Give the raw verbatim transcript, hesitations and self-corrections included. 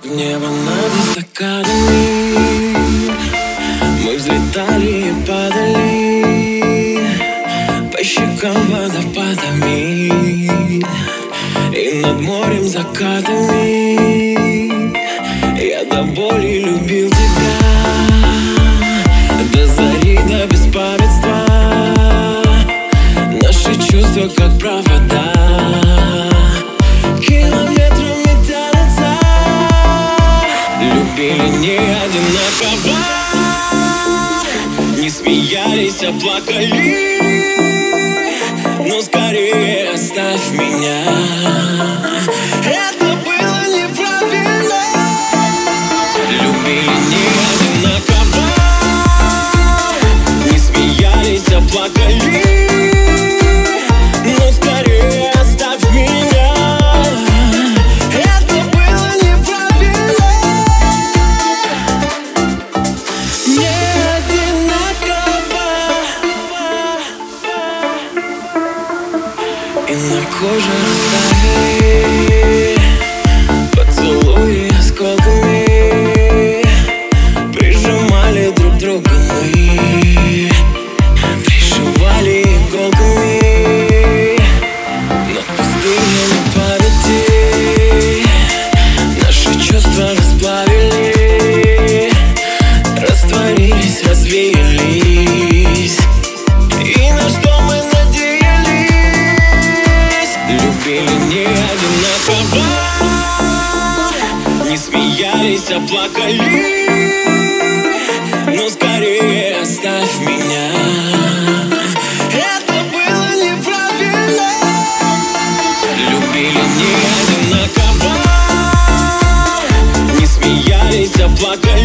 Небо над эстакадами, мы взлетали и падали по щекам водопадами и над морем закатами. Я до боли любил тебя, до зари, до беспамятства. Наши чувства как провода, километрами тянутся. Любили не одинаково, не смеялись, а плакали. Но скорее оставь меня, это было неправильно. Любили не одинаково, не смеялись, а плакали. Но скорее оставь меня, это было неправильно. Не одинаково, и на коже растаяли поцелуи осколками, прижимали друг друга мы, пришивали иголками над пустынями памяти. Наши чувства расплавили, растворились, развеялись. И на что мы надеялись? Любили не одинаково, не смеялись, а плакали. Но скорее оставь меня, это было неправильно. Любили не одинаково, не смеялись, а плакали.